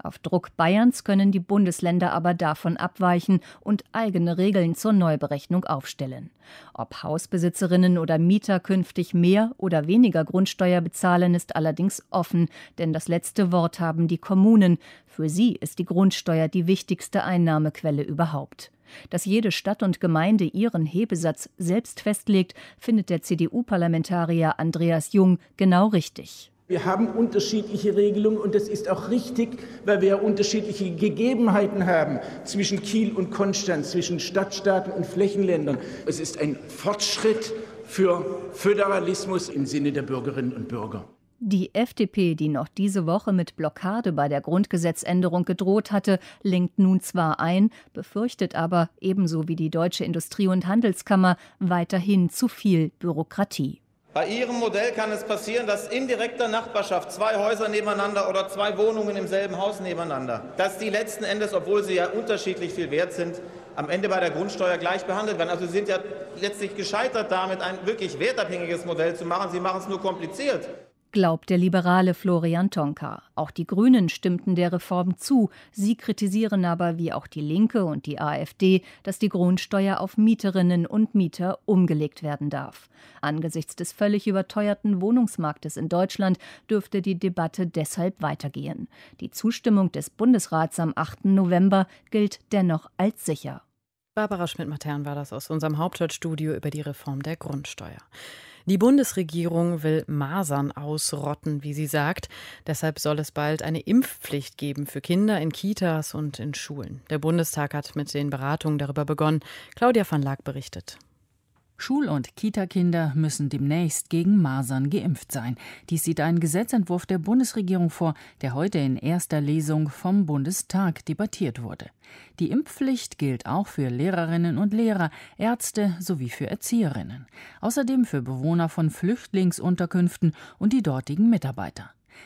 S3: Auf Druck Bayerns können die Bundesländer aber davon abweichen und eigene Regeln zur Neuberechnung aufstellen. Ob Hausbesitzerinnen oder Mieter künftig mehr oder weniger Grundsteuer bezahlen, ist allerdings offen, denn das letzte Wort haben die Kommunen. Für sie ist die Grundsteuer die wichtigste Einnahmequelle überhaupt. Dass jede Stadt und Gemeinde ihren Hebesatz selbst festlegt, findet der CDU-Parlamentarier Andreas Jung genau richtig.
S4: Wir haben unterschiedliche Regelungen und das ist auch richtig, weil wir unterschiedliche Gegebenheiten haben zwischen Kiel und Konstanz, zwischen Stadtstaaten und Flächenländern. Es ist ein Fortschritt für Föderalismus im Sinne der Bürgerinnen und Bürger.
S3: Die FDP, die noch diese Woche mit Blockade bei der Grundgesetzänderung gedroht hatte, lenkt nun zwar ein, befürchtet aber, ebenso wie die Deutsche Industrie- und Handelskammer, weiterhin zu viel Bürokratie.
S6: Bei Ihrem Modell kann es passieren, dass in direkter Nachbarschaft 2 Häuser nebeneinander oder 2 Wohnungen im selben Haus nebeneinander, dass die letzten Endes, obwohl sie ja unterschiedlich viel wert sind, am Ende bei der Grundsteuer gleich behandelt werden. Also Sie sind ja letztlich gescheitert damit, ein wirklich wertabhängiges Modell zu machen. Sie machen es nur kompliziert.
S3: Glaubt der liberale Florian Tonka. Auch die Grünen stimmten der Reform zu. Sie kritisieren aber, wie auch die Linke und die AfD, dass die Grundsteuer auf Mieterinnen und Mieter umgelegt werden darf. Angesichts des völlig überteuerten Wohnungsmarktes in Deutschland dürfte die Debatte deshalb weitergehen. Die Zustimmung des Bundesrats am 8. November gilt dennoch als sicher.
S2: Barbara Schmidt-Matern war das aus unserem Hauptstadtstudio über die Reform der Grundsteuer. Die Bundesregierung will Masern ausrotten, wie sie sagt. Deshalb soll es bald eine Impfpflicht geben für Kinder in Kitas und in Schulen. Der Bundestag hat mit den Beratungen darüber begonnen. Claudia van Laak berichtet.
S7: Schul- und Kita-Kinder müssen demnächst gegen Masern geimpft sein. Dies sieht ein Gesetzentwurf der Bundesregierung vor, der heute in erster Lesung vom Bundestag debattiert wurde. Die Impfpflicht gilt auch für Lehrerinnen und Lehrer, Ärzte sowie für Erzieherinnen. Außerdem für Bewohner von Flüchtlingsunterkünften und die dortigen Mitarbeiter.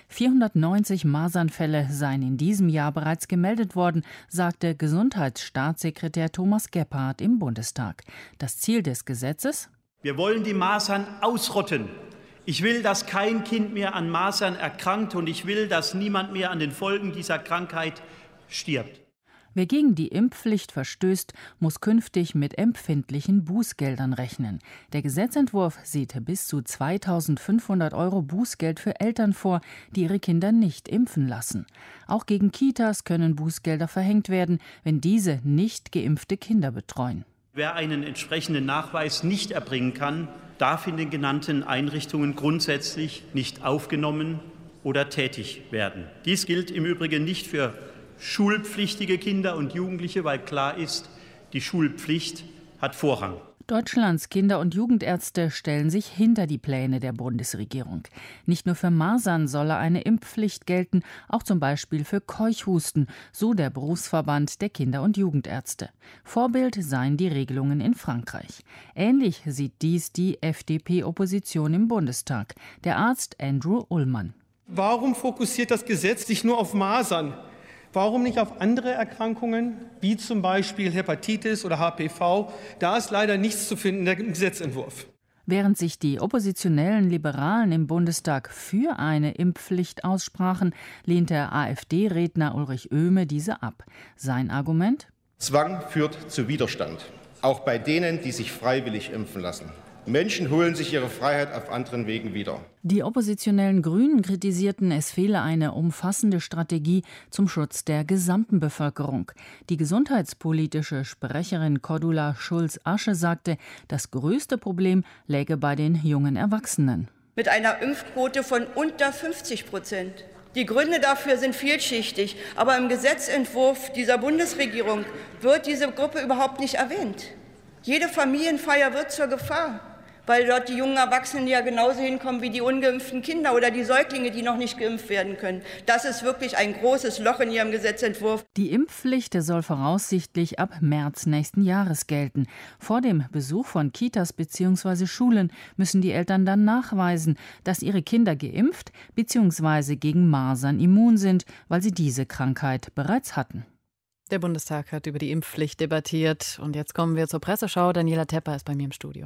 S7: 490 Masernfälle seien in diesem Jahr bereits gemeldet worden, sagte Gesundheitsstaatssekretär Thomas Gebhardt im Bundestag. Das Ziel des Gesetzes?
S24: Wir wollen die Masern ausrotten. Ich will, dass kein Kind mehr an Masern erkrankt und ich will, dass niemand mehr an den Folgen dieser Krankheit stirbt.
S7: Wer gegen die Impfpflicht verstößt, muss künftig mit empfindlichen Bußgeldern rechnen. Der Gesetzentwurf sieht bis zu 2.500 € Bußgeld für Eltern vor, die ihre Kinder nicht impfen lassen. Auch gegen Kitas können Bußgelder verhängt werden, wenn diese nicht geimpfte Kinder betreuen.
S24: Wer einen entsprechenden Nachweis nicht erbringen kann, darf in den genannten Einrichtungen grundsätzlich nicht aufgenommen oder tätig werden. Dies gilt im Übrigen nicht für schulpflichtige Kinder und Jugendliche, weil klar ist, die Schulpflicht hat Vorrang.
S7: Deutschlands Kinder- und Jugendärzte stellen sich hinter die Pläne der Bundesregierung. Nicht nur für Masern solle eine Impfpflicht gelten, auch zum Beispiel für Keuchhusten, so der Berufsverband der Kinder- und Jugendärzte. Vorbild seien die Regelungen in Frankreich. Ähnlich sieht dies die FDP-Opposition im Bundestag, der Arzt Andrew Ullmann.
S25: Warum fokussiert das Gesetz sich nur auf Masern? Warum nicht auf andere Erkrankungen, wie zum Beispiel Hepatitis oder HPV? Da ist leider nichts zu finden im Gesetzentwurf.
S7: Während sich die oppositionellen Liberalen im Bundestag für eine Impfpflicht aussprachen, lehnt der AfD-Redner Ulrich Oehme diese ab. Sein Argument?
S26: Zwang führt zu Widerstand, auch bei denen, die sich freiwillig impfen lassen. Menschen holen sich ihre Freiheit auf anderen Wegen wieder.
S7: Die oppositionellen Grünen kritisierten, es fehle eine umfassende Strategie zum Schutz der gesamten Bevölkerung. Die gesundheitspolitische Sprecherin Cordula Schulz-Asche sagte, das größte Problem läge bei den jungen Erwachsenen.
S27: Mit einer Impfquote von unter 50%. Die Gründe dafür sind vielschichtig, aber im Gesetzentwurf dieser Bundesregierung wird diese Gruppe überhaupt nicht erwähnt. Jede Familienfeier wird zur Gefahr, weil dort die jungen Erwachsenen ja genauso hinkommen wie die ungeimpften Kinder oder die Säuglinge, die noch nicht geimpft werden können. Das ist wirklich ein großes Loch in Ihrem Gesetzentwurf.
S7: Die Impfpflicht soll voraussichtlich ab März nächsten Jahres gelten. Vor dem Besuch von Kitas bzw. Schulen müssen die Eltern dann nachweisen, dass ihre Kinder geimpft bzw. gegen Masern immun sind, weil sie diese Krankheit bereits hatten.
S2: Der Bundestag hat über die Impfpflicht debattiert. Und jetzt kommen wir zur Presseschau. Daniela Tepper ist bei mir im Studio.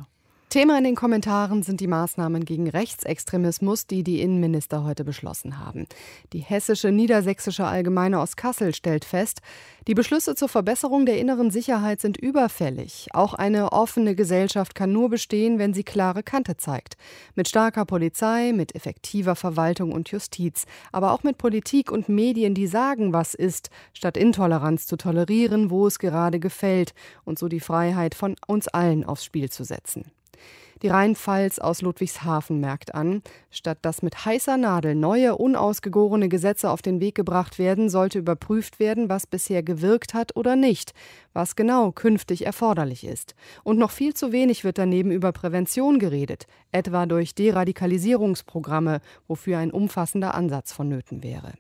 S8: Thema in den Kommentaren sind die Maßnahmen gegen Rechtsextremismus, die die Innenminister heute beschlossen haben. Die Hessische Niedersächsische Allgemeine aus Kassel stellt fest, die Beschlüsse zur Verbesserung der inneren Sicherheit sind überfällig. Auch eine offene Gesellschaft kann nur bestehen, wenn sie klare Kante zeigt. Mit starker Polizei, mit effektiver Verwaltung und Justiz, aber auch mit Politik und Medien, die sagen, was ist, statt Intoleranz zu tolerieren, wo es gerade gefällt und so die Freiheit von uns allen aufs Spiel zu setzen. Die Rheinpfalz aus Ludwigshafen merkt an, statt dass mit heißer Nadel neue, unausgegorene Gesetze auf den Weg gebracht werden, sollte überprüft werden, was bisher gewirkt hat oder nicht, was genau künftig erforderlich ist. Und noch viel zu wenig wird daneben über Prävention geredet, etwa durch Deradikalisierungsprogramme, wofür ein umfassender Ansatz vonnöten wäre.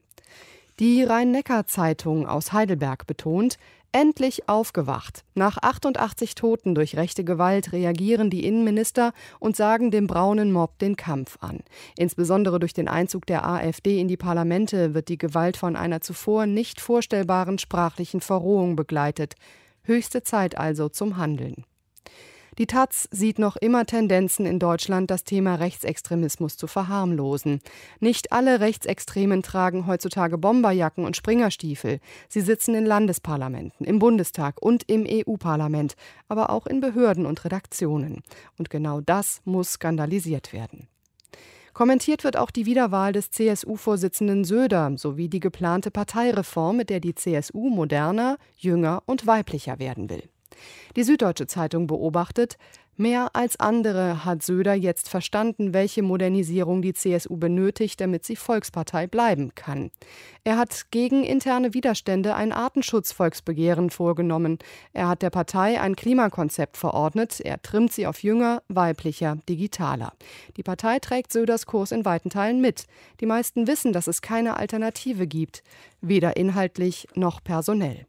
S8: Die Rhein-Neckar-Zeitung aus Heidelberg betont, endlich aufgewacht. Nach 88 Toten durch rechte Gewalt reagieren die Innenminister und sagen dem braunen Mob den Kampf an. Insbesondere durch den Einzug der AfD in die Parlamente wird die Gewalt von einer zuvor nicht vorstellbaren sprachlichen Verrohung begleitet. Höchste Zeit also zum Handeln. Die taz sieht noch immer Tendenzen in Deutschland, das Thema Rechtsextremismus zu verharmlosen. Nicht alle Rechtsextremen tragen heutzutage Bomberjacken und Springerstiefel. Sie sitzen in Landesparlamenten, im Bundestag und im EU-Parlament, aber auch in Behörden und Redaktionen. Und genau das muss skandalisiert werden. Kommentiert wird auch die Wiederwahl des CSU-Vorsitzenden Söder sowie die geplante Parteireform, mit der die CSU moderner, jünger und weiblicher werden will. Die Süddeutsche Zeitung beobachtet, mehr als andere hat Söder jetzt verstanden, welche Modernisierung die CSU benötigt, damit sie Volkspartei bleiben kann. Er hat gegen interne Widerstände ein Artenschutzvolksbegehren vorgenommen. Er hat der Partei ein Klimakonzept verordnet. Er trimmt sie auf jünger, weiblicher, digitaler. Die Partei trägt Söders Kurs in weiten Teilen mit. Die meisten wissen, dass es keine Alternative gibt, weder inhaltlich noch personell.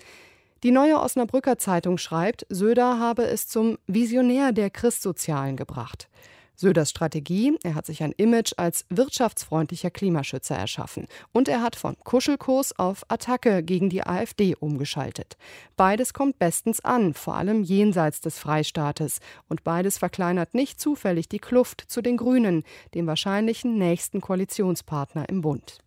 S8: Die Neue Osnabrücker Zeitung schreibt, Söder habe es zum Visionär der Christsozialen gebracht. Söders Strategie, er hat sich ein Image als wirtschaftsfreundlicher Klimaschützer erschaffen. Und er hat von Kuschelkurs auf Attacke gegen die AfD umgeschaltet. Beides kommt bestens an, vor allem jenseits des Freistaates. Und beides verkleinert nicht zufällig die Kluft zu den Grünen, dem wahrscheinlichen nächsten Koalitionspartner im Bund.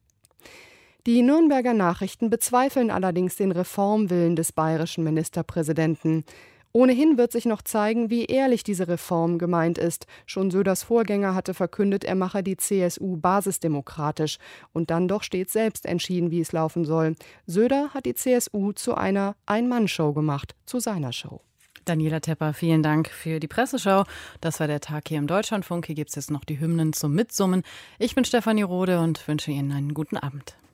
S8: Die Nürnberger Nachrichten bezweifeln allerdings den Reformwillen des bayerischen Ministerpräsidenten. Ohnehin wird sich noch zeigen, wie ehrlich diese Reform gemeint ist. Schon Söders Vorgänger hatte verkündet, er mache die CSU basisdemokratisch. Und dann doch stets selbst entschieden, wie es laufen soll. Söder hat die CSU zu einer Ein-Mann-Show gemacht, zu seiner Show.
S2: Daniela Tepper, vielen Dank für die Presseschau. Das war der Tag hier im Deutschlandfunk. Hier gibt es jetzt noch die Hymnen zum Mitsummen. Ich bin Stefanie Rode und wünsche Ihnen einen guten Abend.